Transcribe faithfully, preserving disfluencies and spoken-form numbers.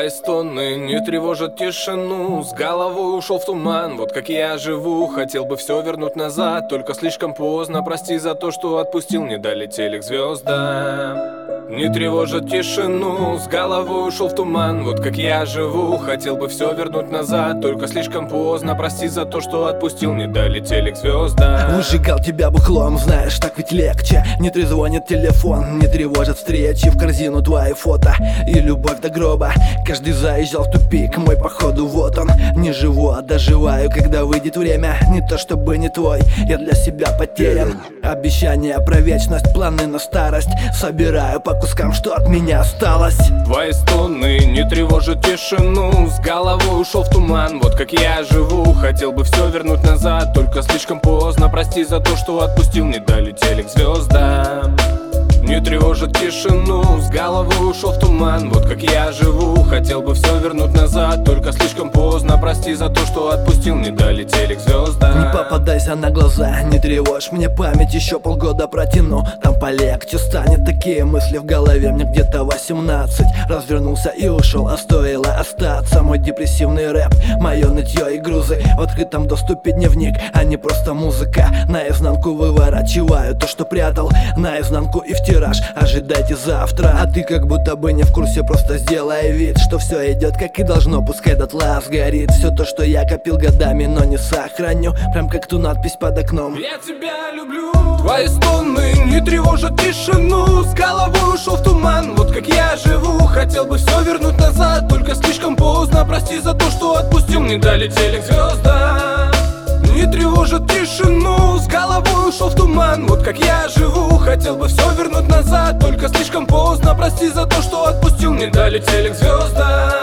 Твои стоны не тревожат тишину. С головой ушел в туман, вот как я живу. Хотел бы все вернуть назад, только слишком поздно. Прости за то, что отпустил, не долетели к звездам. Не тревожат тишину, с головой ушел в туман, вот как я живу. Хотел бы все вернуть назад, только слишком поздно. Прости за то, что отпустил, не долетели к звездам. Выжигал тебя бухлом, знаешь, так ведь легче. Не трезвонит телефон, не тревожат встречи. В корзину твои фото и любовь до гроба. Каждый заезжал в тупик, мой походу вот он. Не живу, а доживаю, когда выйдет время. Не то чтобы не твой, я для себя потерян. Обещания про вечность, планы на старость. Собираю по кускам, что от меня осталось. Твои стоны не тревожат тишину. С головой ушел в туман, вот как я живу. Хотел бы все вернуть назад, только слишком поздно. Прости за то, что отпустил, не долетели к звездам. Не тревожит тишину, с головой ушел в туман, вот как я живу. Хотел бы все вернуть назад, только слишком поздно. Прости за то, что отпустил, не долетели к звездам. Не попадайся на глаза, не тревожь мне память. Еще полгода протяну, там полегче станет. Такие мысли в голове, мне где-то восемнадцать. Развернулся и ушел, а стоило остаться. Мой депрессивный рэп, мое нытье и грузы. В открытом доступе дневник, а не просто музыка. Наизнанку выворачиваю то, что прятал, наизнанку и в тираж. Ожидайте завтра. А ты как будто бы не в курсе, просто сделай вид, что все идет как и должно, пускай дотла сгорит. Все то, что я копил годами, но не сохраню. Прям как ту надпись под окном. Я тебя люблю. Твои стоны не тревожат тишину. С головой ушел в туман, вот как я живу. Хотел бы все вернуть назад, только слишком поздно. Прости за то, что отпустил, не долетели к звездам. Не тревожит тишину, с головой ушел в туман, вот как я живу. Хотел бы все вернуть назад, только слишком поздно. Прости за то, что отпустил, не долетели к звездам.